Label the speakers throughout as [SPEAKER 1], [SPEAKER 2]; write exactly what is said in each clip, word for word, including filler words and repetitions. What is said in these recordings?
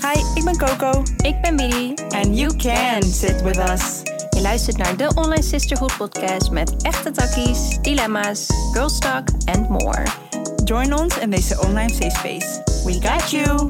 [SPEAKER 1] Hi, ik ben Coco.
[SPEAKER 2] Ik ben Bidi.
[SPEAKER 1] And you can sit with us.
[SPEAKER 2] Je luistert naar de Online Sisterhood podcast met echte takkies, dilemma's, girl talk and more.
[SPEAKER 1] Join ons in deze online safe space. We got you.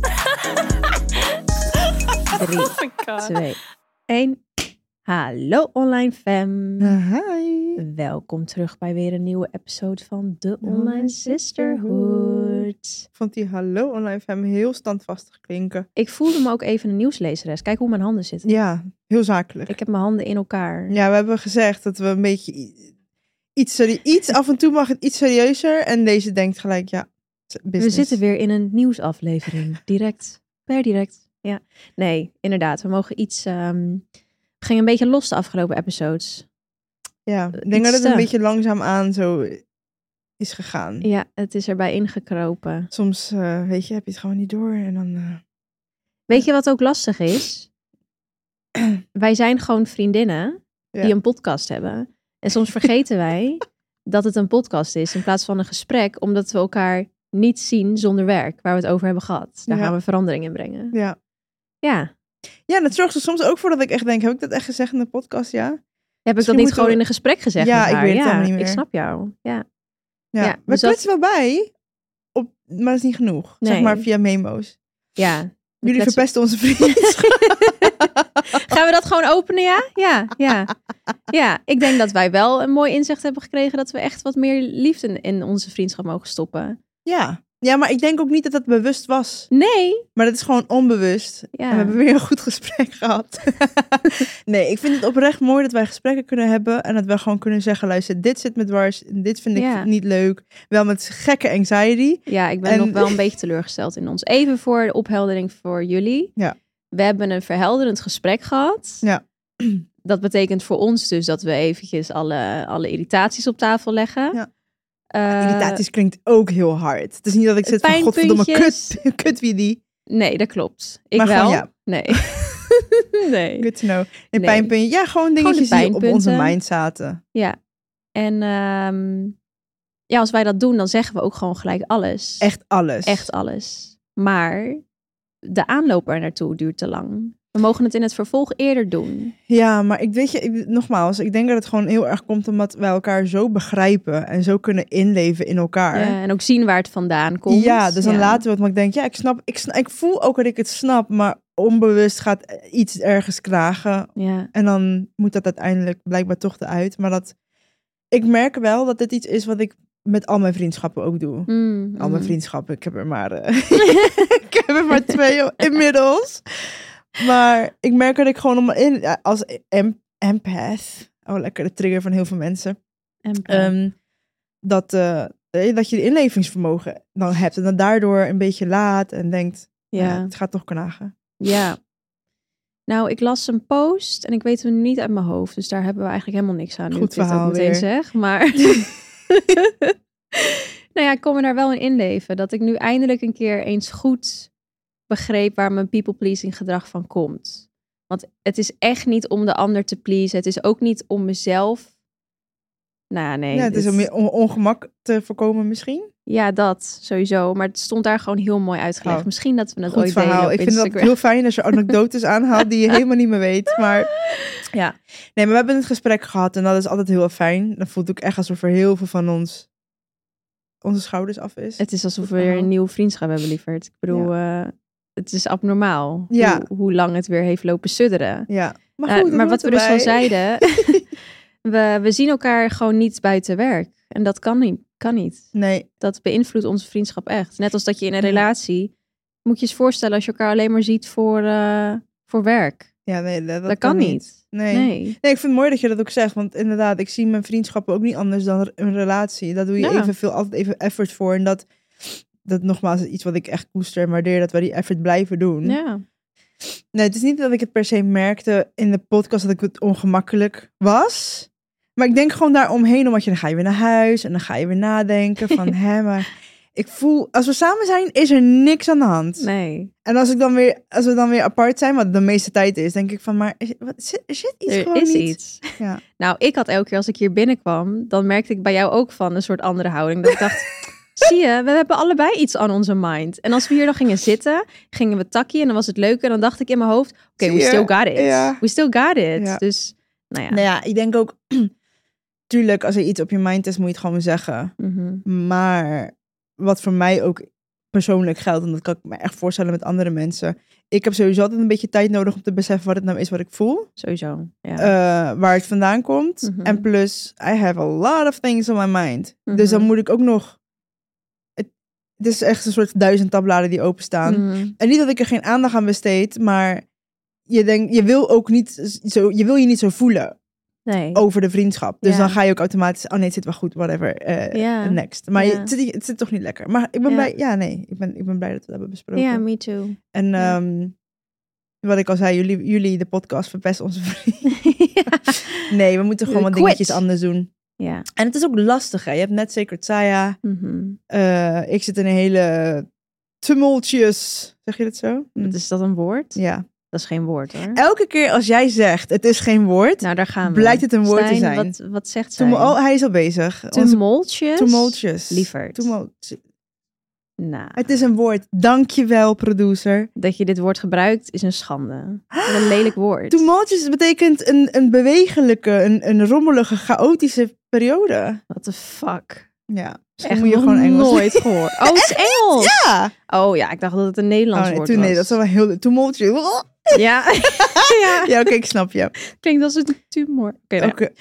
[SPEAKER 2] Drie, oh my God. twee, één. Hallo online fam.
[SPEAKER 1] Hi.
[SPEAKER 2] Welkom terug bij weer een nieuwe episode van de Online Sisterhood.
[SPEAKER 1] Ik vond die hallo online fam heel standvastig klinken.
[SPEAKER 2] Ik voelde me ook even een nieuwslezeres. Kijk hoe mijn handen zitten.
[SPEAKER 1] Ja, heel zakelijk.
[SPEAKER 2] Ik heb mijn handen in elkaar.
[SPEAKER 1] Ja, we hebben gezegd dat we een beetje iets, serie- iets af en toe mag het iets serieuzer. En deze denkt gelijk, ja, business.
[SPEAKER 2] We zitten weer in een nieuwsaflevering. Direct, per direct. Ja, nee, inderdaad. We mogen iets... Um, we gingen een beetje los de afgelopen episodes.
[SPEAKER 1] Ja, ik denk dat het een beetje langzaam aan zo is gegaan.
[SPEAKER 2] Ja, het is erbij ingekropen.
[SPEAKER 1] Soms, uh, weet je, heb je het gewoon niet door en dan... Uh...
[SPEAKER 2] Weet je wat ook lastig is? Wij zijn gewoon vriendinnen ja. die een podcast hebben. En soms vergeten wij dat het een podcast is in plaats van een gesprek, omdat we elkaar niet zien zonder werk, waar we het over hebben gehad. Daar ja. gaan we verandering in brengen.
[SPEAKER 1] Ja.
[SPEAKER 2] Ja.
[SPEAKER 1] Ja, dat zorgt er soms ook voor dat ik echt denk, heb ik dat echt gezegd in de podcast? Ja.
[SPEAKER 2] Heb ik Misschien dat niet gewoon we... in een gesprek gezegd?
[SPEAKER 1] Ja,
[SPEAKER 2] met haar?
[SPEAKER 1] ik weet het
[SPEAKER 2] ja,
[SPEAKER 1] helemaal niet meer.
[SPEAKER 2] Ik snap jou. Ja.
[SPEAKER 1] Ja, ja, we dus kletsen dat... wel bij, op, maar dat is niet genoeg. Nee. Zeg maar via memo's.
[SPEAKER 2] Ja.
[SPEAKER 1] Jullie
[SPEAKER 2] kletsen...
[SPEAKER 1] verpesten onze vriendschap.
[SPEAKER 2] Gaan we dat gewoon openen, ja? Ja, ja. Ja, ik denk dat wij wel een mooi inzicht hebben gekregen dat we echt wat meer liefde in onze vriendschap mogen stoppen.
[SPEAKER 1] Ja. Ja, maar ik denk ook niet dat dat bewust was.
[SPEAKER 2] Nee.
[SPEAKER 1] Maar dat is gewoon onbewust. Ja. En we hebben weer een goed gesprek gehad. Nee, ik vind het oprecht mooi dat wij gesprekken kunnen hebben. En dat we gewoon kunnen zeggen, luister, dit zit me dwars. Dit vind ik ja. niet leuk. Wel met gekke anxiety.
[SPEAKER 2] Ja, ik ben
[SPEAKER 1] en...
[SPEAKER 2] nog wel een beetje teleurgesteld in ons. Even voor de opheldering voor jullie.
[SPEAKER 1] Ja.
[SPEAKER 2] We hebben een verhelderend gesprek gehad.
[SPEAKER 1] Ja.
[SPEAKER 2] Dat betekent voor ons dus dat we eventjes alle, alle irritaties op tafel leggen.
[SPEAKER 1] Ja. Uh, irritaties klinkt ook heel hard. Het is niet dat ik zit van godverdomme kut, kut wie die.
[SPEAKER 2] Nee, dat klopt. Ik
[SPEAKER 1] maar
[SPEAKER 2] wel.
[SPEAKER 1] Gewoon, ja.
[SPEAKER 2] Nee. nee.
[SPEAKER 1] Good to know. Nee, nee. Pijnpuntje. Ja, gewoon dingetjes gewoon die op onze mind zaten.
[SPEAKER 2] Ja. En um, ja, als wij dat doen, dan zeggen we ook gewoon gelijk alles.
[SPEAKER 1] Echt alles.
[SPEAKER 2] Echt alles. Maar de aanloop er naartoe duurt te lang. We mogen het in het vervolg eerder doen.
[SPEAKER 1] Ja, maar ik weet je, ik, nogmaals, ik denk dat het gewoon heel erg komt omdat wij elkaar zo begrijpen en zo kunnen inleven in elkaar.
[SPEAKER 2] Ja, en ook zien waar het vandaan komt.
[SPEAKER 1] Ja, dus dan
[SPEAKER 2] ja.
[SPEAKER 1] laten we het. Maar ik denk, ja, ik snap, ik snap, ik voel ook dat ik het snap, maar onbewust gaat iets ergens kragen.
[SPEAKER 2] Ja.
[SPEAKER 1] En dan moet dat uiteindelijk blijkbaar toch eruit. Maar dat, ik merk wel dat dit iets is wat ik met al mijn vriendschappen ook doe.
[SPEAKER 2] Mm,
[SPEAKER 1] al mijn
[SPEAKER 2] mm.
[SPEAKER 1] vriendschappen, ik heb er maar, uh, ik heb er maar twee inmiddels. Maar ik merk dat ik gewoon om in, als em, empath, oh lekker de trigger van heel veel mensen, um, dat, uh, dat je de inlevingsvermogen dan hebt en dan daardoor een beetje laat en denkt, ja. Ja, het gaat toch knagen.
[SPEAKER 2] Ja. Nou, ik las een post en ik weet hem niet uit mijn hoofd, dus daar hebben we eigenlijk helemaal niks aan.
[SPEAKER 1] Goed
[SPEAKER 2] nu ik
[SPEAKER 1] verhaal
[SPEAKER 2] dit ook meteen
[SPEAKER 1] weer.
[SPEAKER 2] zeg, maar nou ja, ik kon me daar wel in inleven, dat ik nu eindelijk een keer eens goed begreep waar mijn people-pleasing gedrag van komt. Want het is echt niet om de ander te pleasen. Het is ook niet om mezelf. Nou, nee.
[SPEAKER 1] Ja, het is om je ongemak te voorkomen misschien.
[SPEAKER 2] Ja, dat sowieso. Maar het stond daar gewoon heel mooi uitgelegd. Oh, misschien dat we dat ooit
[SPEAKER 1] verhaal.
[SPEAKER 2] delen op
[SPEAKER 1] Ik vind
[SPEAKER 2] Instagram.
[SPEAKER 1] dat heel fijn als je anekdotes aanhaalt die je helemaal niet meer weet. Maar ja. Nee, maar we hebben het gesprek gehad en dat is altijd heel fijn. Dan voelt het ook echt alsof er heel veel van ons onze schouders af is.
[SPEAKER 2] Het is alsof we weer een nieuwe vriendschap hebben, lieverd. Ik bedoel... Ja. Uh, Het is abnormaal
[SPEAKER 1] ja.
[SPEAKER 2] hoe, hoe lang het weer heeft lopen sudderen.
[SPEAKER 1] Ja. Maar, goed,
[SPEAKER 2] uh, maar wat we erbij. dus al zeiden, we, we zien elkaar gewoon niet buiten werk. En dat kan niet. Kan niet.
[SPEAKER 1] Nee.
[SPEAKER 2] Dat beïnvloedt onze vriendschap echt. Net als dat je in een relatie, moet je eens voorstellen als je elkaar alleen maar ziet voor, uh, voor werk.
[SPEAKER 1] Ja, nee, dat, dat,
[SPEAKER 2] dat kan niet. niet.
[SPEAKER 1] Nee.
[SPEAKER 2] Nee.
[SPEAKER 1] nee, ik vind het mooi dat je dat ook zegt. Want inderdaad, ik zie mijn vriendschappen ook niet anders dan een relatie. Daar doe je ja. evenveel, altijd even effort voor. En dat... Dat nogmaals is iets wat ik echt koester en waardeer, dat wij die effort blijven doen.
[SPEAKER 2] Ja.
[SPEAKER 1] Nee, het is niet dat ik het per se merkte in de podcast dat ik het ongemakkelijk was. Maar ik denk gewoon daaromheen, omdat je dan ga je weer naar huis en dan ga je weer nadenken van, hè, maar ik voel, als we samen zijn, is er niks aan de hand.
[SPEAKER 2] Nee.
[SPEAKER 1] En als ik dan weer, als we dan weer apart zijn, wat de meeste tijd is, denk ik van, maar is, wat, is, is dit iets
[SPEAKER 2] er
[SPEAKER 1] gewoon
[SPEAKER 2] is
[SPEAKER 1] niet?
[SPEAKER 2] Iets.
[SPEAKER 1] Ja.
[SPEAKER 2] Nou, ik had elke keer als ik hier binnenkwam, dan merkte ik bij jou ook van een soort andere houding. Dat ik dacht, Zie je, we hebben allebei iets aan onze mind. En als we hier dan gingen zitten, gingen we takkie en dan was het leuk. En dan dacht ik in mijn hoofd, oké, okay, we still got it. Ja. We still got it. Ja. Dus, nou ja.
[SPEAKER 1] Nou ja, ik denk ook, tuurlijk, als er iets op je mind is, moet je het gewoon zeggen.
[SPEAKER 2] Mm-hmm.
[SPEAKER 1] Maar wat voor mij ook persoonlijk geldt, en dat kan ik me echt voorstellen met andere mensen. Ik heb sowieso altijd een beetje tijd nodig om te beseffen wat het nou is wat ik voel.
[SPEAKER 2] Sowieso, ja.
[SPEAKER 1] Uh, waar het vandaan komt.
[SPEAKER 2] Mm-hmm.
[SPEAKER 1] En plus, I have a lot of things on my mind.
[SPEAKER 2] Mm-hmm.
[SPEAKER 1] Dus dan moet ik ook nog... Het, het is echt een soort duizend tabbladen die openstaan.
[SPEAKER 2] Mm-hmm.
[SPEAKER 1] En niet dat ik er geen aandacht aan besteed, maar je denkt, je wil ook niet zo, je wil je niet zo voelen.
[SPEAKER 2] Nee.
[SPEAKER 1] Over de vriendschap. Dus
[SPEAKER 2] ja.
[SPEAKER 1] dan ga je ook automatisch, oh nee, het zit wel goed, whatever, uh,
[SPEAKER 2] ja.
[SPEAKER 1] next. Maar
[SPEAKER 2] ja.
[SPEAKER 1] je, het, zit, het zit toch niet lekker. Maar ik ben
[SPEAKER 2] ja.
[SPEAKER 1] blij, ja nee, ik ben, ik ben blij dat we dat hebben besproken.
[SPEAKER 2] Ja, me too.
[SPEAKER 1] En
[SPEAKER 2] ja.
[SPEAKER 1] um, wat ik al zei, jullie, jullie de podcast verpest onze vriend. ja. Nee, we moeten gewoon wat dingetjes anders doen.
[SPEAKER 2] Ja.
[SPEAKER 1] En het is ook lastig, hè. Je hebt net Sacred Saya.
[SPEAKER 2] Mm-hmm.
[SPEAKER 1] Uh, ik zit in een hele tumultuous, zeg je dat zo?
[SPEAKER 2] Hm. Is dat een woord?
[SPEAKER 1] Ja.
[SPEAKER 2] Dat is geen woord, hoor.
[SPEAKER 1] Elke keer als jij zegt, het is geen woord,
[SPEAKER 2] nou, daar gaan we.
[SPEAKER 1] Blijkt het een woord
[SPEAKER 2] Stijn,
[SPEAKER 1] te zijn.
[SPEAKER 2] Wat, wat zegt zij?
[SPEAKER 1] Tum- oh, hij is al bezig.
[SPEAKER 2] Tumultuous?
[SPEAKER 1] Tumultuous.
[SPEAKER 2] Lieverd.
[SPEAKER 1] Tumult-
[SPEAKER 2] nou.
[SPEAKER 1] Het is een woord. Dankjewel, producer.
[SPEAKER 2] Dat je dit woord gebruikt is een schande. Wat een lelijk woord.
[SPEAKER 1] Tumultuous betekent een, een bewegelijke, een, een rommelige, chaotische periode.
[SPEAKER 2] What the fuck?
[SPEAKER 1] Ja.
[SPEAKER 2] Echt
[SPEAKER 1] moet je gewoon Engels
[SPEAKER 2] nooit gehoord. Oh, het is Engels?
[SPEAKER 1] Ja.
[SPEAKER 2] Oh ja, ik dacht dat het een Nederlands
[SPEAKER 1] oh, nee,
[SPEAKER 2] woord
[SPEAKER 1] toen,
[SPEAKER 2] was.
[SPEAKER 1] Nee, dat is wel heel tumultuous.
[SPEAKER 2] Ja.
[SPEAKER 1] ja, ja oké, okay, ik snap je.
[SPEAKER 2] Klinkt als een tumor. Oké, okay,
[SPEAKER 1] okay.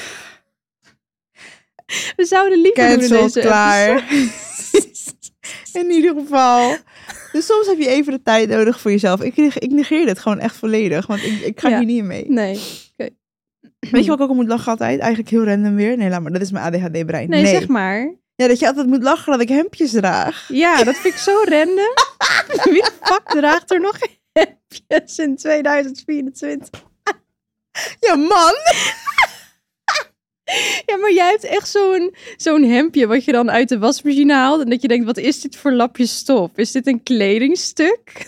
[SPEAKER 2] We zouden liever
[SPEAKER 1] Cancel,
[SPEAKER 2] doen deze
[SPEAKER 1] klaar. In ieder geval. Dus soms heb je even de tijd nodig voor jezelf. Ik, ik negeer dit gewoon echt volledig, want ik, ik ga
[SPEAKER 2] ja.
[SPEAKER 1] hier niet in mee.
[SPEAKER 2] Nee. Okay.
[SPEAKER 1] Weet je wat ik ook moet lachen altijd? Eigenlijk heel random weer. Nee, laat maar. Dat is mijn A D H D-brein.
[SPEAKER 2] Nee, nee, zeg maar.
[SPEAKER 1] Ja, dat je altijd moet lachen dat ik hemdjes draag.
[SPEAKER 2] Ja, dat vind ik zo random. Wie de fuck draagt er nog hemdjes in tweeduizend vierentwintig?
[SPEAKER 1] Ja, man.
[SPEAKER 2] Ja, maar jij hebt echt zo'n zo'n hemdje wat je dan uit de wasmachine haalt. En dat je denkt, wat is dit voor lapje stof? Is dit een kledingstuk?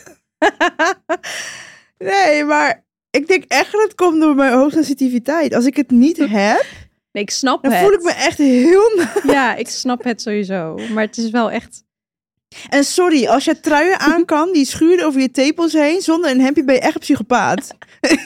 [SPEAKER 1] Nee, maar ik denk echt dat het komt door mijn hoogsensitiviteit. Als ik het niet heb,
[SPEAKER 2] nee, ik snap
[SPEAKER 1] dan
[SPEAKER 2] het.
[SPEAKER 1] voel ik me echt heel...
[SPEAKER 2] Ja, ik snap het sowieso. Maar het is wel echt...
[SPEAKER 1] En sorry, als je truien aan kan die schuren over je tepels heen, zonder een hemdje ben je echt een psychopaat.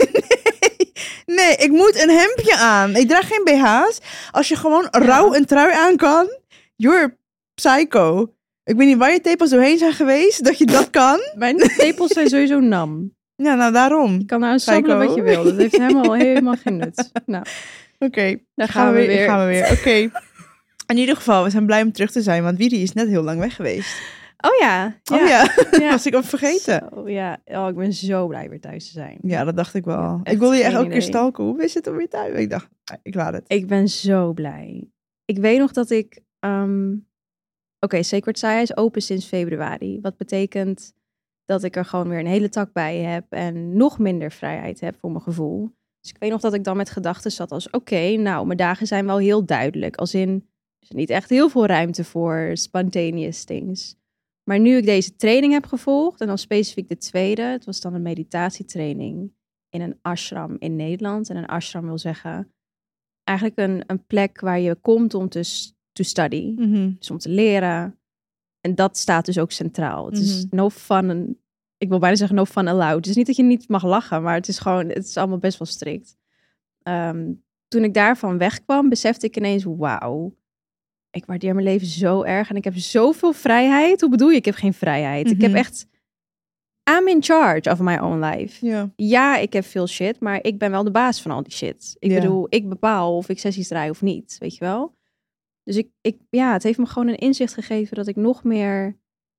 [SPEAKER 1] nee, nee, ik moet een hemdje aan. Ik draag geen B H's. Als je gewoon ja. rauw een trui aan kan, you're psycho. Ik weet niet waar je tepels doorheen zijn geweest, dat je dat kan.
[SPEAKER 2] Mijn tepels zijn sowieso nam.
[SPEAKER 1] Ja, nou daarom.
[SPEAKER 2] Je kan nou een sabbelen wat je wil. Dat heeft helemaal, helemaal geen nut. Nou,
[SPEAKER 1] Oké, okay,
[SPEAKER 2] daar gaan, gaan we weer.
[SPEAKER 1] Gaan we weer. Oké. Okay. In ieder geval, we zijn blij om terug te zijn, want Wiri is net heel lang weg geweest.
[SPEAKER 2] Oh ja.
[SPEAKER 1] ja. Oh ja, ja. Was ik al vergeten.
[SPEAKER 2] Zo, ja, oh, ik ben zo blij weer thuis te zijn.
[SPEAKER 1] Ja, dat dacht ik wel. Ja, ik wilde je echt ook een keer stalken. Hoe is het om weer thuis? Ik dacht, ik laat het.
[SPEAKER 2] Ik ben zo blij. Ik weet nog dat ik... Um... Oké, okay, Sacred Saya is open sinds februari. Wat betekent dat ik er gewoon weer een hele tak bij heb en nog minder vrijheid heb voor mijn gevoel. Dus ik weet nog dat ik dan met gedachten zat als, oké, okay, nou, mijn dagen zijn wel heel duidelijk. Als in, er is niet echt heel veel ruimte voor spontaneous things. Maar nu ik deze training heb gevolgd, en dan specifiek de tweede, het was dan een meditatietraining in een ashram in Nederland. En een ashram wil zeggen, eigenlijk een, een plek waar je komt om te, to study,
[SPEAKER 1] mm-hmm.
[SPEAKER 2] dus om te leren. En dat staat dus ook centraal. Het is mm-hmm. no fun, ik wil bijna zeggen no fun allowed. Het is niet dat je niet mag lachen, maar het is gewoon, het is allemaal best wel strikt. Um, toen ik daarvan wegkwam, besefte ik ineens, wauw, ik waardeer mijn leven zo erg en ik heb zoveel vrijheid. Hoe bedoel je, ik heb geen vrijheid? Mm-hmm. Ik heb echt, I'm in charge of my own life.
[SPEAKER 1] Yeah.
[SPEAKER 2] Ja, ik heb veel shit, maar ik ben wel de baas van al die shit. Ik yeah. bedoel, ik bepaal of ik sessies draai of niet, weet je wel? Dus ik, ik, ja, het heeft me gewoon een inzicht gegeven dat ik nog meer...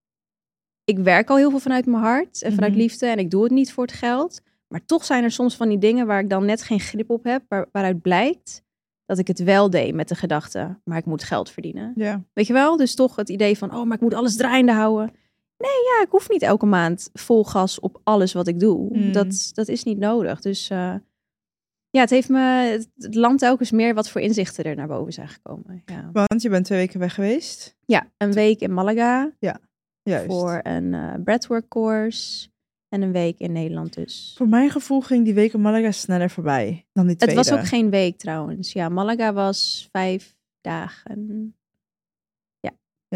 [SPEAKER 2] Ik werk al heel veel vanuit mijn hart en vanuit mm-hmm. liefde en ik doe het niet voor het geld. Maar toch zijn er soms van die dingen waar ik dan net geen grip op heb, waar, waaruit blijkt dat ik het wel deed met de gedachte, maar ik moet geld verdienen.
[SPEAKER 1] Yeah.
[SPEAKER 2] Weet je wel? Dus toch het idee van, oh, maar ik moet alles draaiende houden. Nee, ja, ik hoef niet elke maand vol gas op alles wat ik doe. Mm. Dat, dat is niet nodig. Dus uh, ja, het heeft me, het land telkens meer wat voor inzichten er naar boven zijn gekomen. Ja.
[SPEAKER 1] Want je bent twee weken weg geweest?
[SPEAKER 2] Ja, een week in Malaga.
[SPEAKER 1] Ja, juist.
[SPEAKER 2] Voor een uh, breathwork course. En een week in Nederland dus.
[SPEAKER 1] Voor mijn gevoel ging die week in Malaga sneller voorbij dan die tweede.
[SPEAKER 2] Het was ook geen week trouwens. Ja, Malaga was vijf dagen. Ja.
[SPEAKER 1] Ja.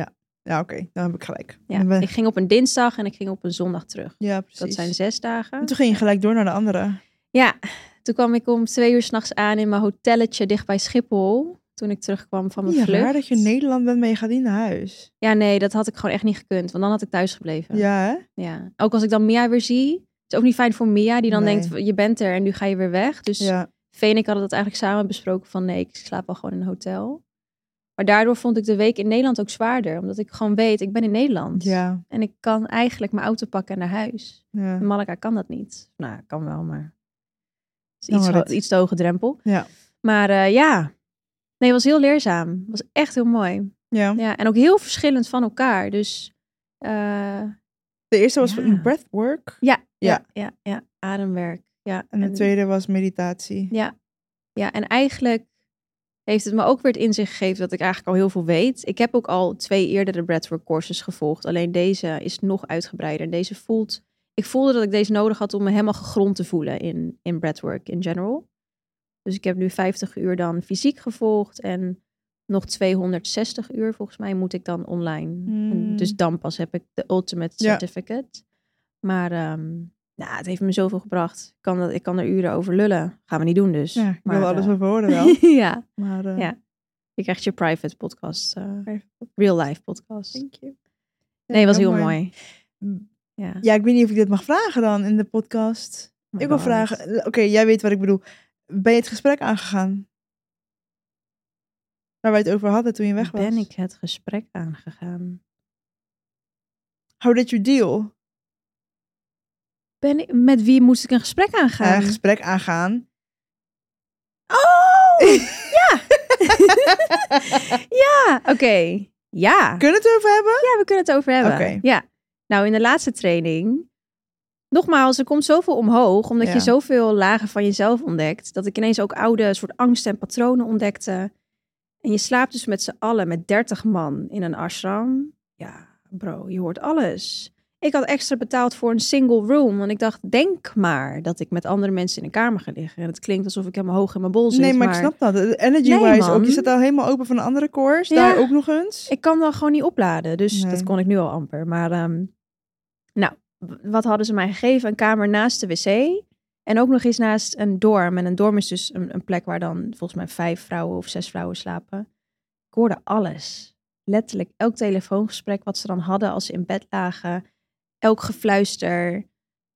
[SPEAKER 1] Ja, oké. Okay. Dan heb ik gelijk.
[SPEAKER 2] Ja,
[SPEAKER 1] ben...
[SPEAKER 2] Ik ging op een dinsdag en ik ging op een zondag terug.
[SPEAKER 1] Ja, precies.
[SPEAKER 2] Dat zijn zes dagen.
[SPEAKER 1] En toen ging je gelijk door naar de andere.
[SPEAKER 2] Ja, toen kwam ik om twee uur 's nachts aan in mijn hotelletje dicht bij Schiphol. Toen ik terugkwam van mijn
[SPEAKER 1] ja,
[SPEAKER 2] vlucht.
[SPEAKER 1] Raar dat je in Nederland bent, maar je gaat niet naar huis.
[SPEAKER 2] Ja, nee, dat had ik gewoon echt niet gekund. Want dan had ik thuis gebleven.
[SPEAKER 1] Ja, hè?
[SPEAKER 2] Ja. Ook als ik dan Mia weer zie. Het is ook niet fijn voor Mia, die dan
[SPEAKER 1] nee.
[SPEAKER 2] denkt, je bent er en nu ga je weer weg. Dus
[SPEAKER 1] ja.
[SPEAKER 2] Vee en ik hadden dat eigenlijk samen besproken van nee, ik slaap wel gewoon in een hotel. Maar daardoor vond ik de week in Nederland ook zwaarder. Omdat ik gewoon weet, ik ben in Nederland.
[SPEAKER 1] Ja.
[SPEAKER 2] En ik kan eigenlijk mijn auto pakken en naar huis.
[SPEAKER 1] Ja.
[SPEAKER 2] In Malaga kan dat niet. Nou, kan wel, maar het is
[SPEAKER 1] Dan
[SPEAKER 2] iets,
[SPEAKER 1] wordt
[SPEAKER 2] ho-
[SPEAKER 1] het-
[SPEAKER 2] iets te hoge drempel.
[SPEAKER 1] Ja.
[SPEAKER 2] Maar eh, ja, nee, het was heel leerzaam. Het was echt heel mooi.
[SPEAKER 1] Ja.
[SPEAKER 2] Ja, en ook heel verschillend van elkaar. Dus eh,
[SPEAKER 1] De eerste was
[SPEAKER 2] Ja.
[SPEAKER 1] een breathwork.
[SPEAKER 2] ja,
[SPEAKER 1] Ja.
[SPEAKER 2] ja, ja, ja, ademwerk. Ja.
[SPEAKER 1] En de tweede was meditatie.
[SPEAKER 2] Ja. ja, en eigenlijk heeft het me ook weer het inzicht gegeven dat ik eigenlijk al heel veel weet. Ik heb ook al twee eerdere breathwork courses gevolgd. Alleen deze is nog uitgebreider. En deze voelt... Ik voelde dat ik deze nodig had om me helemaal gegrond te voelen in, in breathwork in general. Dus ik heb nu vijftig uur dan fysiek gevolgd. En nog tweehonderdzestig uur volgens mij moet ik dan online.
[SPEAKER 1] Hmm.
[SPEAKER 2] En dus dan pas heb ik de ultimate
[SPEAKER 1] Ja.
[SPEAKER 2] certificate. Maar ehm, nou, het heeft me zoveel gebracht. Ik kan, dat, ik kan er uren over lullen. Gaan we niet doen dus.
[SPEAKER 1] Ja, ik
[SPEAKER 2] maar,
[SPEAKER 1] wil alles
[SPEAKER 2] eh,
[SPEAKER 1] over horen wel.
[SPEAKER 2] ja,
[SPEAKER 1] Maar, uh,
[SPEAKER 2] Ja. je krijgt je private podcast. Uh, real life podcast.
[SPEAKER 1] Thank you. Ja,
[SPEAKER 2] Nee, was heel mooi.
[SPEAKER 1] mooi.
[SPEAKER 2] Ja.
[SPEAKER 1] Ja, ik weet niet of ik dit mag vragen dan in de podcast.
[SPEAKER 2] Oh my
[SPEAKER 1] ik wil
[SPEAKER 2] God.
[SPEAKER 1] vragen... Oké, okay, jij weet wat ik bedoel. Ben je het gesprek aangegaan? Waar wij het over hadden toen je weg was?
[SPEAKER 2] Ben ik het gesprek aangegaan?
[SPEAKER 1] How did you deal?
[SPEAKER 2] Ben ik, met wie moest ik een gesprek aangaan?
[SPEAKER 1] Ja, een gesprek aangaan.
[SPEAKER 2] Oh! Ja! ja, oké. Okay. Ja.
[SPEAKER 1] Kunnen we het over hebben?
[SPEAKER 2] Ja, we kunnen het over hebben.
[SPEAKER 1] Okay.
[SPEAKER 2] Ja. Nou, in de laatste training... Nogmaals, er komt zoveel omhoog, omdat
[SPEAKER 1] Ja.
[SPEAKER 2] je zoveel lagen van jezelf ontdekt, dat ik ineens ook oude soort angsten en patronen ontdekte. En je slaapt dus met z'n allen, met dertig man in een ashram. Ja, bro, je hoort alles. Ik had extra betaald voor een single room, want ik dacht, denk maar dat ik met andere mensen in een kamer ga liggen. En het klinkt alsof ik helemaal hoog in mijn bol zit.
[SPEAKER 1] Nee, maar,
[SPEAKER 2] maar
[SPEAKER 1] ik snap dat. Energy-wise
[SPEAKER 2] Nee,
[SPEAKER 1] ook. Je
[SPEAKER 2] man.
[SPEAKER 1] zit al helemaal open van een andere course.
[SPEAKER 2] Ja.
[SPEAKER 1] Daar ook nog eens.
[SPEAKER 2] Ik kan dan gewoon niet opladen, dus
[SPEAKER 1] Nee.
[SPEAKER 2] dat kon ik nu al amper. Maar ehm, nou, w- wat hadden ze mij gegeven? Een kamer naast de wc en ook nog eens naast een dorm. En een dorm is dus een, een plek waar dan volgens mij vijf vrouwen of zes vrouwen slapen. Ik hoorde alles. Letterlijk elk telefoongesprek wat ze dan hadden als ze in bed lagen. Elk gefluister.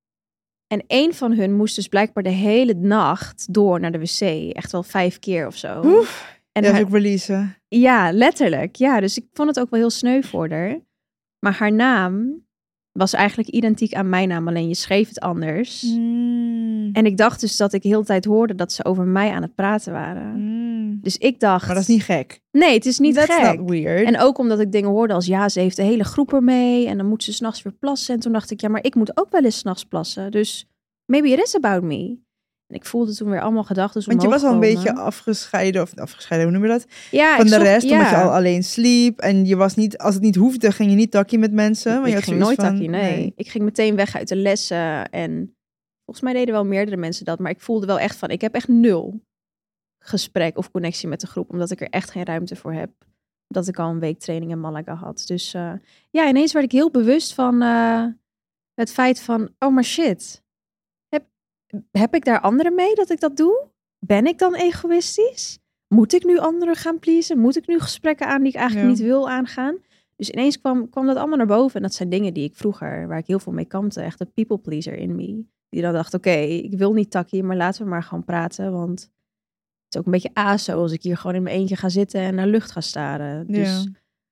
[SPEAKER 2] En één van hun moest dus blijkbaar de hele nacht door naar de wc. Echt wel vijf keer of zo.
[SPEAKER 1] Oef.
[SPEAKER 2] En
[SPEAKER 1] Ja, dat
[SPEAKER 2] haar-
[SPEAKER 1] is ook releasen.
[SPEAKER 2] ja, letterlijk. Ja, dus ik vond het ook wel heel sneu voor haar. Maar haar naam was eigenlijk identiek aan mijn naam, alleen je schreef het anders.
[SPEAKER 1] Mm.
[SPEAKER 2] En ik dacht dus dat ik de hele tijd hoorde dat ze over mij aan het praten waren.
[SPEAKER 1] Mm.
[SPEAKER 2] Dus ik dacht...
[SPEAKER 1] Maar dat is niet gek.
[SPEAKER 2] Nee, het is niet
[SPEAKER 1] That's
[SPEAKER 2] gek.
[SPEAKER 1] not weird.
[SPEAKER 2] En ook omdat ik dingen hoorde als, ja, ze heeft de hele groep ermee en dan moet ze 's nachts weer plassen. En toen dacht ik, ja, maar ik moet ook wel eens 's nachts plassen. Dus maybe it is about me. En ik voelde toen weer allemaal gedachten
[SPEAKER 1] Want je
[SPEAKER 2] omhoog
[SPEAKER 1] was al een
[SPEAKER 2] komen.
[SPEAKER 1] beetje afgescheiden, of afgescheiden, hoe noem je dat?
[SPEAKER 2] ja,
[SPEAKER 1] Van
[SPEAKER 2] ik
[SPEAKER 1] de
[SPEAKER 2] stond-
[SPEAKER 1] rest,
[SPEAKER 2] ja.
[SPEAKER 1] omdat je al alleen sliep. En je was niet, als het niet hoefde, ging je niet takkie met mensen. Maar je
[SPEAKER 2] Ik
[SPEAKER 1] had
[SPEAKER 2] ging
[SPEAKER 1] zoiets
[SPEAKER 2] nooit
[SPEAKER 1] van,
[SPEAKER 2] takkie, nee. Ik ging meteen weg uit de lessen. En volgens mij deden wel meerdere mensen dat. Maar ik voelde wel echt van, ik heb echt nul gesprek of connectie met de groep. Omdat ik er echt geen ruimte voor heb. Dat ik al een week training in Malaga had. Dus uh, ja, ineens werd ik heel bewust van uh, het feit van, oh maar shit. Heb, heb ik daar anderen mee dat ik dat doe? Ben ik dan egoïstisch? Moet ik nu anderen gaan pleasen? Moet ik nu gesprekken aan die ik eigenlijk
[SPEAKER 1] Ja.
[SPEAKER 2] niet wil aangaan? Dus ineens kwam, kwam dat allemaal naar boven. En dat zijn dingen die ik vroeger, waar ik heel veel mee kampte. Echt een people pleaser in me. Die dan dacht, oké, okay, ik wil niet takkie, maar laten we maar gewoon praten. Want het is ook een beetje aso als ik hier gewoon in mijn eentje ga zitten en naar lucht ga staren. Dus
[SPEAKER 1] Ja.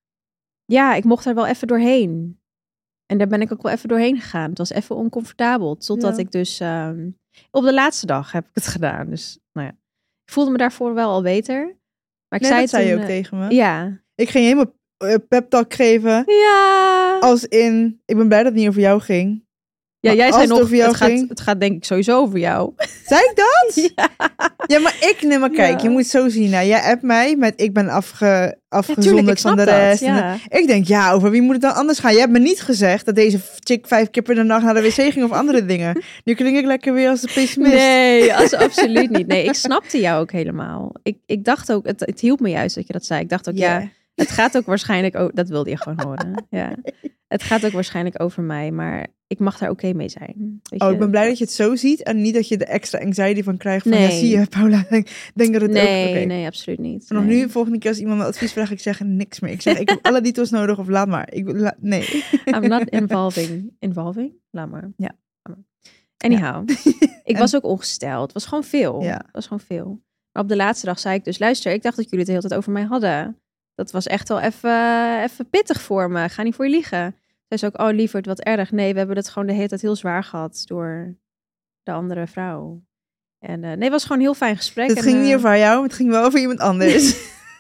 [SPEAKER 2] ja, ik mocht er wel even doorheen. En daar ben ik ook wel even doorheen gegaan. Het was even oncomfortabel. Totdat
[SPEAKER 1] Ja.
[SPEAKER 2] ik dus um, op de laatste dag heb ik het gedaan. Dus nou ja, ik voelde me daarvoor wel al beter. Maar ik
[SPEAKER 1] Nee,
[SPEAKER 2] zei
[SPEAKER 1] dat zei
[SPEAKER 2] toen,
[SPEAKER 1] je ook
[SPEAKER 2] uh,
[SPEAKER 1] tegen me.
[SPEAKER 2] Ja.
[SPEAKER 1] Ik ging helemaal uh, pep talk geven.
[SPEAKER 2] Ja.
[SPEAKER 1] Als in, ik ben blij dat het niet over jou ging.
[SPEAKER 2] Ja,
[SPEAKER 1] Maar
[SPEAKER 2] jij
[SPEAKER 1] als
[SPEAKER 2] zei
[SPEAKER 1] het
[SPEAKER 2] nog,
[SPEAKER 1] over jou
[SPEAKER 2] het gaat,
[SPEAKER 1] ging-
[SPEAKER 2] het gaat denk ik sowieso over jou.
[SPEAKER 1] Zei ik dat?
[SPEAKER 2] Ja.
[SPEAKER 1] Ja, maar ik, nee, maar kijk,
[SPEAKER 2] Ja.
[SPEAKER 1] je moet het zo zien. Nou, jij appt mij met, ik ben afge, afgezonderd
[SPEAKER 2] ik
[SPEAKER 1] van
[SPEAKER 2] snap
[SPEAKER 1] de
[SPEAKER 2] dat,
[SPEAKER 1] rest.
[SPEAKER 2] ja.
[SPEAKER 1] En, ik denk, ja, over wie moet het dan anders gaan? Je hebt me niet gezegd dat deze chick vijf keer per dag naar de wc ging of andere dingen. Nu klink ik lekker weer als de pessimist.
[SPEAKER 2] Nee, als, absoluut niet. Nee, ik snapte jou ook helemaal. Ik, ik dacht ook, het, het hielp me juist dat je dat zei. Ik dacht ook, ja,
[SPEAKER 1] Ja.
[SPEAKER 2] Het gaat ook waarschijnlijk... O- dat wilde je gewoon horen. Ja. Het gaat ook waarschijnlijk over mij, maar ik mag daar oké mee zijn. Weet
[SPEAKER 1] oh,
[SPEAKER 2] je?
[SPEAKER 1] ik ben blij dat je het zo ziet en niet dat je de extra anxiety van krijgt van,
[SPEAKER 2] Nee.
[SPEAKER 1] ja, zie je, Paula, denk, denk dat het
[SPEAKER 2] Nee,
[SPEAKER 1] ook... Okay.
[SPEAKER 2] nee, absoluut niet.
[SPEAKER 1] Vanaf
[SPEAKER 2] nee.
[SPEAKER 1] nu, volgende keer als iemand me advies vraagt, ik zeg niks meer. Ik zeg, ik heb alle details nodig of laat maar. Ik, la, nee.
[SPEAKER 2] I'm not involving. Involving? Laat maar.
[SPEAKER 1] Ja.
[SPEAKER 2] Anyhow.
[SPEAKER 1] Ja.
[SPEAKER 2] Ik
[SPEAKER 1] en...
[SPEAKER 2] was ook ongesteld. Het was gewoon veel.
[SPEAKER 1] Ja.
[SPEAKER 2] Het was gewoon veel. Maar op de laatste dag zei ik dus, luister, ik dacht dat jullie het de hele tijd over mij hadden. Dat was echt wel even, even pittig voor me. Ga niet voor je liegen. Zij zei ook, oh lieverd, wat erg. Nee, we hebben het gewoon de hele tijd heel zwaar gehad door de andere vrouw. En uh, nee, het was gewoon een heel fijn gesprek.
[SPEAKER 1] Het
[SPEAKER 2] en,
[SPEAKER 1] ging
[SPEAKER 2] uh...
[SPEAKER 1] niet over jou, het ging wel over iemand anders.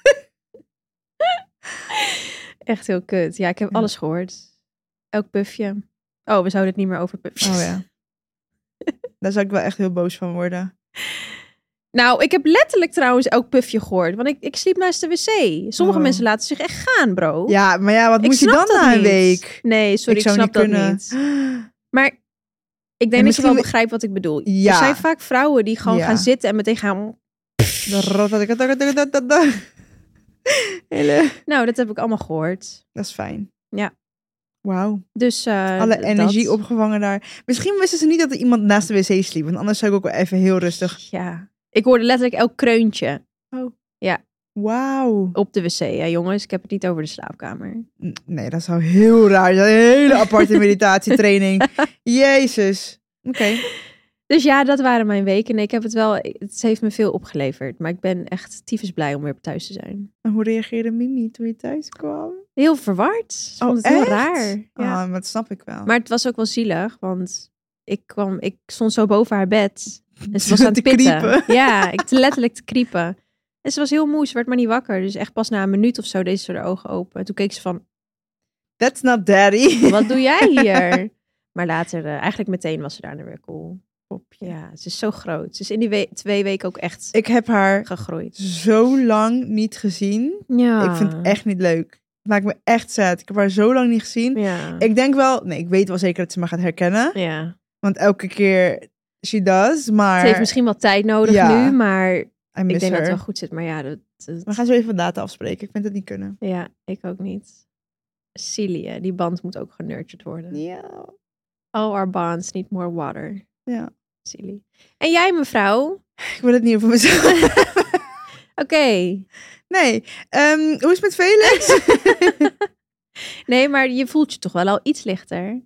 [SPEAKER 2] Echt heel kut. Ja, ik heb ja. alles gehoord. Elk pufje. Oh, we zouden het niet meer over pufjes.
[SPEAKER 1] Oh ja. Daar zou ik wel echt heel boos van worden.
[SPEAKER 2] Nou, ik heb letterlijk trouwens elk pufje gehoord. Want ik, ik sliep naast de wc. Sommige oh. mensen laten zich echt gaan, bro.
[SPEAKER 1] Ja, maar ja, wat
[SPEAKER 2] ik
[SPEAKER 1] moet je dan na een week?
[SPEAKER 2] Nee, sorry, ik, ik snap niet dat kunnen. niet. Maar ik denk dat misschien... je wel begrijpt wat ik bedoel.
[SPEAKER 1] Ja.
[SPEAKER 2] Er zijn vaak vrouwen die gewoon ja. gaan zitten en meteen gaan...
[SPEAKER 1] Hele...
[SPEAKER 2] Nou, dat heb ik allemaal gehoord.
[SPEAKER 1] Dat is fijn.
[SPEAKER 2] Ja.
[SPEAKER 1] Wauw.
[SPEAKER 2] Dus, uh,
[SPEAKER 1] alle energie
[SPEAKER 2] dat...
[SPEAKER 1] opgevangen daar. Misschien wisten ze niet dat er iemand naast de wc sliep. Want anders zou ik ook wel even heel rustig...
[SPEAKER 2] Ja. Ik hoorde letterlijk elk kreuntje.
[SPEAKER 1] Oh.
[SPEAKER 2] Ja.
[SPEAKER 1] Wauw.
[SPEAKER 2] Op de wc, ja jongens. Ik heb het niet over de slaapkamer.
[SPEAKER 1] Nee, dat zou heel raar zijn. Een hele aparte meditatietraining. Jezus. Oké. Okay.
[SPEAKER 2] Dus ja, dat waren mijn weken. Nee, ik heb het wel... Het heeft me veel opgeleverd. Maar ik ben echt tyfus blij om weer thuis te zijn.
[SPEAKER 1] En hoe reageerde Mimi toen je thuis kwam?
[SPEAKER 2] Heel verward. Ze
[SPEAKER 1] oh,
[SPEAKER 2] vond het
[SPEAKER 1] echt?
[SPEAKER 2] heel raar.
[SPEAKER 1] Ja. Oh, maar dat snap ik wel.
[SPEAKER 2] Maar het was ook wel zielig. Want ik kwam... Ik stond zo boven haar bed. En ze was aan het pitten. Kriepen. Ja, ik letterlijk te kriepen. En ze was heel moe. Ze werd maar niet wakker. Dus echt pas na een minuut of zo deed ze haar ogen open. En toen keek ze van...
[SPEAKER 1] That's not daddy.
[SPEAKER 2] Wat doe jij hier? Maar later, uh, eigenlijk meteen was ze daarna weer cool. Ja, ze is zo groot. Ze is in die we- twee weken ook echt
[SPEAKER 1] Ik heb haar
[SPEAKER 2] gegroeid.
[SPEAKER 1] Zo lang niet gezien.
[SPEAKER 2] Ja.
[SPEAKER 1] Ik vind het echt niet leuk. Het maakt me echt sad. Ik heb haar zo lang niet gezien.
[SPEAKER 2] Ja.
[SPEAKER 1] Ik denk wel... Nee, ik weet wel zeker dat ze me gaat herkennen.
[SPEAKER 2] Ja.
[SPEAKER 1] Want elke keer... She does, maar...
[SPEAKER 2] Ze heeft misschien wel tijd nodig ja. nu, maar... Ik denk her. dat het wel goed zit. Maar ja... Dat, dat...
[SPEAKER 1] We gaan zo even data afspreken. Ik vind het niet kunnen.
[SPEAKER 2] Ja, ik ook niet. Silly, die band moet ook genurtured worden.
[SPEAKER 1] Ja.
[SPEAKER 2] All our bonds need more water.
[SPEAKER 1] Ja.
[SPEAKER 2] Silly. En jij, mevrouw?
[SPEAKER 1] Ik wil het niet over mezelf.
[SPEAKER 2] Oké. Okay.
[SPEAKER 1] Nee. Um, hoe is het met Felix?
[SPEAKER 2] Nee, maar je voelt je toch wel al iets lichter?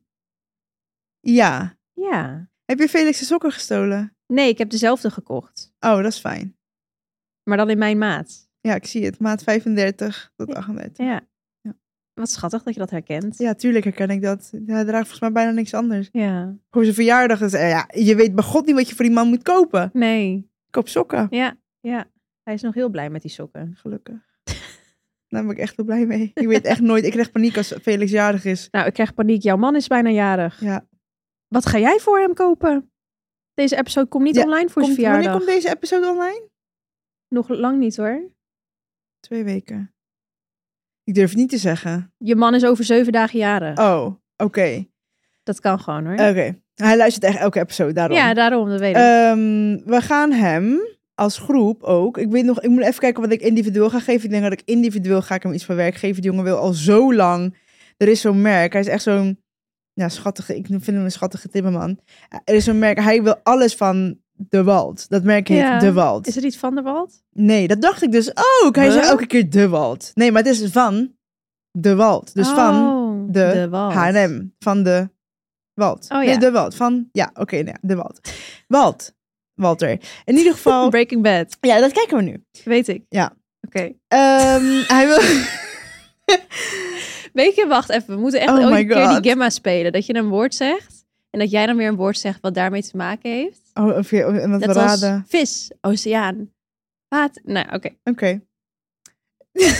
[SPEAKER 1] Ja.
[SPEAKER 2] Ja.
[SPEAKER 1] Heb je Felix' sokken gestolen?
[SPEAKER 2] Nee, ik heb dezelfde gekocht.
[SPEAKER 1] Oh, dat is fijn.
[SPEAKER 2] Maar dan in mijn maat.
[SPEAKER 1] Ja, ik zie het. Maat vijfendertig tot achtendertig.
[SPEAKER 2] Ja. ja. Wat schattig dat je dat herkent.
[SPEAKER 1] Ja, tuurlijk herken ik dat. Hij draagt volgens mij bijna niks anders.
[SPEAKER 2] Ja.
[SPEAKER 1] Voor zijn verjaardag is... Ja, je weet bij God niet wat je voor die man moet kopen.
[SPEAKER 2] Nee.
[SPEAKER 1] Koop sokken.
[SPEAKER 2] Ja, ja. Hij is nog heel blij met die sokken.
[SPEAKER 1] Gelukkig. Daar ben ik echt wel blij mee. Ik weet echt nooit... Ik krijg paniek als Felix jarig is.
[SPEAKER 2] Nou, ik krijg paniek. Jouw man is bijna jarig.
[SPEAKER 1] Ja.
[SPEAKER 2] Wat ga jij voor hem kopen? Deze episode komt niet ja, online voor zijn verjaardag.
[SPEAKER 1] Wanneer komt deze episode online?
[SPEAKER 2] Nog lang niet hoor.
[SPEAKER 1] Twee weken. Ik durf het niet te zeggen.
[SPEAKER 2] Je man is over zeven dagen jarig.
[SPEAKER 1] Oh, oké. Okay.
[SPEAKER 2] Dat kan gewoon hoor.
[SPEAKER 1] Oké. Okay. Hij luistert echt elke episode, daarom.
[SPEAKER 2] Ja, daarom, dat weet ik.
[SPEAKER 1] Um, we gaan hem als groep ook... Ik weet nog, ik moet even kijken wat ik individueel ga geven. Ik denk dat ik individueel ga ik hem iets van werk geven. Die jongen wil al zo lang... Er is zo'n merk. Hij is echt zo'n... Ja, schattige... Ik vind hem een schattige timmerman. Er is zo'n merk. Hij wil alles van De Walt. Dat merk heet ja. De Walt.
[SPEAKER 2] Is er iets van De Walt?
[SPEAKER 1] Nee, dat dacht ik dus ook. Hij huh? zei elke keer De Walt. Nee, maar het is van De Walt. Dus
[SPEAKER 2] oh,
[SPEAKER 1] van de,
[SPEAKER 2] de Walt.
[SPEAKER 1] H en M. Van de Walt.
[SPEAKER 2] Oh ja.
[SPEAKER 1] Nee, De Walt. Van... Ja, oké. Okay, nee, De Walt. Walt. Walter. In ieder geval...
[SPEAKER 2] Breaking Bad.
[SPEAKER 1] Ja, dat kijken we nu.
[SPEAKER 2] Weet ik.
[SPEAKER 1] Ja.
[SPEAKER 2] Oké.
[SPEAKER 1] Okay. Um, hij wil...
[SPEAKER 2] Weet je, wacht even. We moeten echt
[SPEAKER 1] oh
[SPEAKER 2] ooit een keer
[SPEAKER 1] God.
[SPEAKER 2] die Gemma spelen. Dat je een woord zegt. En dat jij dan weer een woord zegt wat daarmee te maken heeft.
[SPEAKER 1] Oh, of je, en dat
[SPEAKER 2] Net
[SPEAKER 1] we raden.
[SPEAKER 2] als vis, oceaan, water. Nou, oké.
[SPEAKER 1] Okay. Oké. Okay.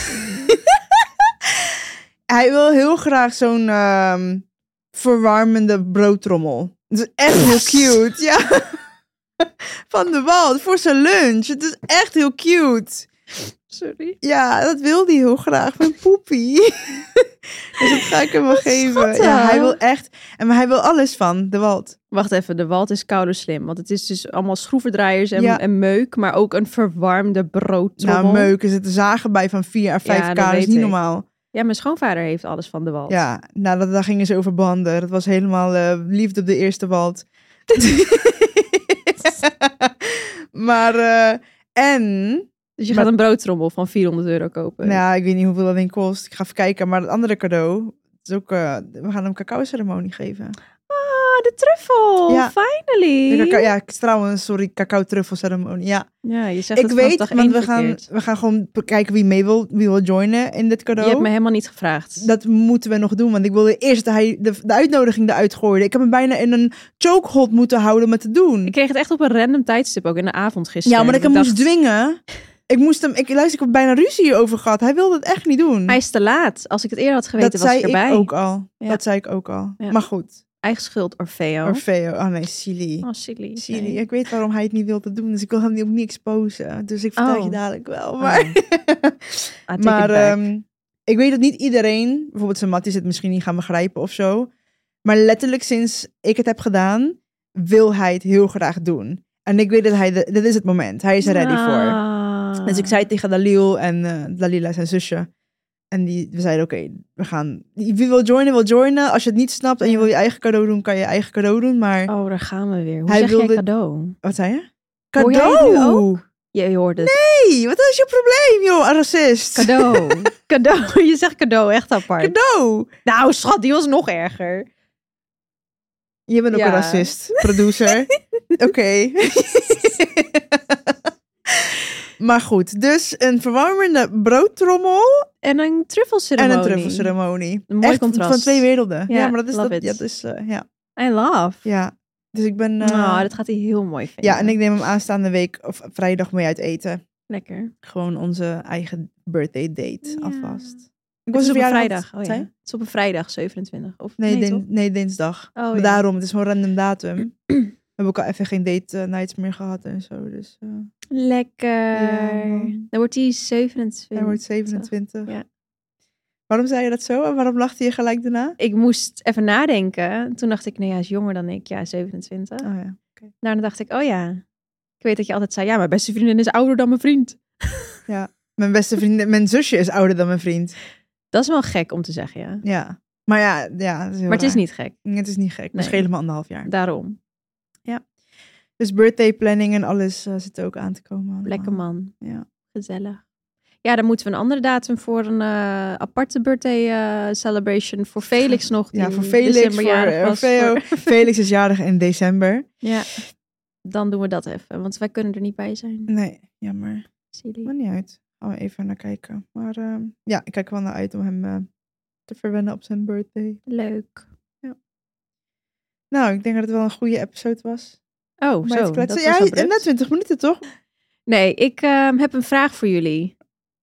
[SPEAKER 1] Hij wil heel graag zo'n um, verwarmende broodtrommel. Het is echt heel cute. Ja. Van De Walt, voor zijn lunch. Het is echt heel cute.
[SPEAKER 2] Sorry.
[SPEAKER 1] Ja, dat wil hij heel graag. Mijn poepie. Dus dat ga ik hem wel geven. Ja, hij wil echt... En maar hij wil alles van, de Walt.
[SPEAKER 2] Wacht even, de Walt is koude slim. Want het is dus allemaal schroevendraaiers en, ja. en meuk. Maar ook een verwarmde broodtrommel.
[SPEAKER 1] Nou, meuk. Er zitten zagen bij van vier à vijf ja, k. Dat is niet ik. normaal.
[SPEAKER 2] Ja, mijn schoonvader heeft alles van de Walt.
[SPEAKER 1] Ja, nou, dat, daar gingen ze over banden. Dat was helemaal uh, liefde op de eerste Walt. Maar, uh, en...
[SPEAKER 2] Dus je maar, gaat een broodtrommel van vierhonderd euro kopen?
[SPEAKER 1] Nou, ik weet niet hoeveel dat ding kost. Ik ga even kijken. Maar het andere cadeau, is ook, uh, we gaan hem cacao-ceremonie geven.
[SPEAKER 2] Ah, de truffel! Ja. Finally!
[SPEAKER 1] De cacao, ja, trouwens, sorry, cacao-truffel-ceremonie. Ja.
[SPEAKER 2] Ja, je zegt
[SPEAKER 1] ik
[SPEAKER 2] het
[SPEAKER 1] weet,
[SPEAKER 2] dag
[SPEAKER 1] want we gaan, we gaan gewoon kijken wie mee wil, wie wil joinen in dit cadeau.
[SPEAKER 2] Je hebt me helemaal niet gevraagd.
[SPEAKER 1] Dat moeten we nog doen, want ik wilde eerst de, de, de uitnodiging eruit gooien. Ik heb hem bijna in een chokehold moeten houden om het te doen.
[SPEAKER 2] Ik kreeg het echt op een random tijdstip, ook in de avond gisteren.
[SPEAKER 1] Ja, maar ik hem
[SPEAKER 2] dacht...
[SPEAKER 1] moest dwingen. Ik moest hem, ik luister, ik heb bijna ruzie over gehad. Hij wilde het echt niet doen.
[SPEAKER 2] Hij is te laat. Als ik het eerder had geweten,
[SPEAKER 1] dat
[SPEAKER 2] was ik erbij.
[SPEAKER 1] Dat zei ik ook al. Ja. Dat zei ik ook al. Ja. Maar goed.
[SPEAKER 2] Eigen schuld, Orfeo.
[SPEAKER 1] Orfeo. Oh nee, silly.
[SPEAKER 2] Oh, silly.
[SPEAKER 1] silly.
[SPEAKER 2] Nee.
[SPEAKER 1] Ik weet waarom hij het niet wilde doen. Dus ik wil hem ook niet exposen. Dus ik vertel oh. je dadelijk wel. Maar,
[SPEAKER 2] oh.
[SPEAKER 1] maar um, ik weet dat niet iedereen, bijvoorbeeld zijn Matties, het misschien niet gaan begrijpen of zo. Maar letterlijk sinds ik het heb gedaan, wil hij het heel graag doen. En ik weet dat hij, de, dit is het moment. Hij is er ready voor.
[SPEAKER 2] Ah.
[SPEAKER 1] Dus ik zei tegen Dalil en uh, Dalila, zijn zusje. En die, we zeiden, oké, okay, we gaan... Wie wil joinen, wil joinen. Als je het niet snapt en je wil je eigen cadeau doen, kan je eigen cadeau doen, maar...
[SPEAKER 2] Oh, daar gaan we weer. Hoe hij zeg wilde... jij cadeau?
[SPEAKER 1] Wat zei je?
[SPEAKER 2] Cadeau! Hoor jij het nu ook? Ja, je hoorde het.
[SPEAKER 1] Nee, wat is je probleem, joh, racist?
[SPEAKER 2] Cadeau. Cadeau, je zegt cadeau, echt apart.
[SPEAKER 1] Cadeau!
[SPEAKER 2] Nou, schat, die was nog erger.
[SPEAKER 1] Je bent ook ja. een racist, producer. Oké. Okay. Maar goed, dus een verwarmende broodtrommel.
[SPEAKER 2] En een truffelceremonie.
[SPEAKER 1] En een truffelceremonie.
[SPEAKER 2] Een mooi
[SPEAKER 1] echt
[SPEAKER 2] contrast.
[SPEAKER 1] Van twee werelden. Ja,
[SPEAKER 2] ja
[SPEAKER 1] maar dat is
[SPEAKER 2] love
[SPEAKER 1] dat.
[SPEAKER 2] It.
[SPEAKER 1] Ja, dus, uh, ja.
[SPEAKER 2] I love.
[SPEAKER 1] Ja, dus ik ben... Uh,
[SPEAKER 2] oh, dat gaat hij heel mooi vinden.
[SPEAKER 1] Ja, en ik neem hem aanstaande week of vrijdag mee uit eten.
[SPEAKER 2] Lekker.
[SPEAKER 1] Gewoon onze eigen birthday date
[SPEAKER 2] ja.
[SPEAKER 1] alvast.
[SPEAKER 2] Ik was op een vrijdag. Oh, ja. Het is op een vrijdag, zevenentwintig. Of,
[SPEAKER 1] nee,
[SPEAKER 2] nee,
[SPEAKER 1] din- nee, dinsdag.
[SPEAKER 2] Oh,
[SPEAKER 1] ja. Daarom, het is gewoon een random datum. We hebben ook al even geen date uh, nights meer gehad en zo. Dus, uh...
[SPEAKER 2] Lekker. Ja, dan wordt hij zevenentwintig.
[SPEAKER 1] Hij wordt zevenentwintig.
[SPEAKER 2] Ja.
[SPEAKER 1] Waarom zei je dat zo? En waarom lachte je gelijk daarna?
[SPEAKER 2] Ik moest even nadenken. Toen dacht ik, nee, hij is jonger dan ik. Ja, zevenentwintig.
[SPEAKER 1] Oh ja, okay.
[SPEAKER 2] Daarna dacht ik, oh ja. Ik weet dat je altijd zei, ja, mijn beste vriendin is ouder dan mijn vriend.
[SPEAKER 1] Ja, mijn beste vriendin, mijn zusje is ouder dan mijn vriend.
[SPEAKER 2] Dat is wel gek om te zeggen, ja.
[SPEAKER 1] Ja, maar ja, ja het is heel
[SPEAKER 2] maar het
[SPEAKER 1] raar.
[SPEAKER 2] is niet gek.
[SPEAKER 1] Het is niet gek. We
[SPEAKER 2] nee.
[SPEAKER 1] schelen maar anderhalf jaar.
[SPEAKER 2] Daarom.
[SPEAKER 1] Ja. Dus birthday planning en alles uh, zit ook aan te komen. Allemaal.
[SPEAKER 2] Lekker man.
[SPEAKER 1] Ja.
[SPEAKER 2] Gezellig. Ja, dan moeten we een andere datum voor een uh, aparte birthday uh, celebration voor Felix nog. Die
[SPEAKER 1] ja, voor Felix. Voor, uh, voor... Felix is jarig in december.
[SPEAKER 2] Ja, dan doen we dat even, want wij kunnen er niet bij zijn.
[SPEAKER 1] Nee, jammer.
[SPEAKER 2] Silly.
[SPEAKER 1] Maar niet uit. Gaan we even naar kijken. Maar uh, ja, ik kijk er wel naar uit om hem uh, te verwennen op zijn birthday.
[SPEAKER 2] Leuk.
[SPEAKER 1] Ja. Nou, ik denk dat het wel een goede episode was.
[SPEAKER 2] Oh,
[SPEAKER 1] maar
[SPEAKER 2] zo. Dat
[SPEAKER 1] ja, net twintig minuten toch?
[SPEAKER 2] Nee, ik uh, heb een vraag voor jullie.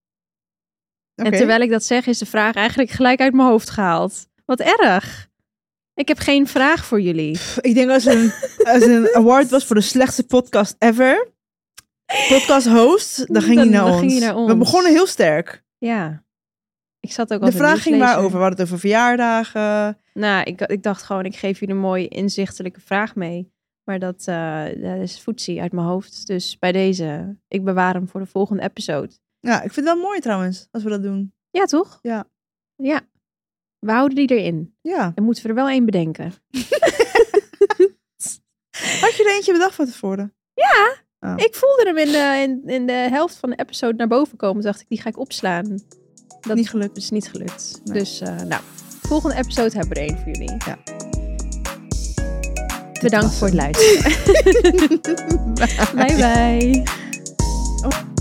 [SPEAKER 2] Okay. En terwijl ik dat zeg, is de vraag eigenlijk gelijk uit mijn hoofd gehaald. Wat erg. Ik heb geen vraag voor jullie.
[SPEAKER 1] Pff, ik denk als er een, als er een award was voor de slechtste podcast ever. Podcast host, dan ging hij naar, naar ons. We begonnen heel sterk.
[SPEAKER 2] Ja. Ik zat ook al.
[SPEAKER 1] De vraag ging waarover. We hadden het over verjaardagen.
[SPEAKER 2] Nou, ik, ik dacht gewoon, ik geef jullie een mooie inzichtelijke vraag mee. Maar dat, uh, dat is voetzie uit mijn hoofd. Dus bij deze, ik bewaar hem voor de volgende episode.
[SPEAKER 1] Ja, ik vind het wel mooi trouwens, als we dat doen.
[SPEAKER 2] Ja, toch?
[SPEAKER 1] Ja.
[SPEAKER 2] Ja. We houden die erin.
[SPEAKER 1] Ja.
[SPEAKER 2] Dan moeten we er wel één bedenken.
[SPEAKER 1] Had je er eentje bedacht van tevoren?
[SPEAKER 2] Ja. Oh. Ik voelde hem in de, in, in de helft van de episode naar boven komen. Dacht ik, die ga ik opslaan. Dat
[SPEAKER 1] niet gelukt.
[SPEAKER 2] is niet gelukt. Nee. Dus, uh, nou, volgende episode hebben we er één voor jullie.
[SPEAKER 1] Ja.
[SPEAKER 2] Bedankt voor het luisteren. Bye bye. bye.
[SPEAKER 1] Oh.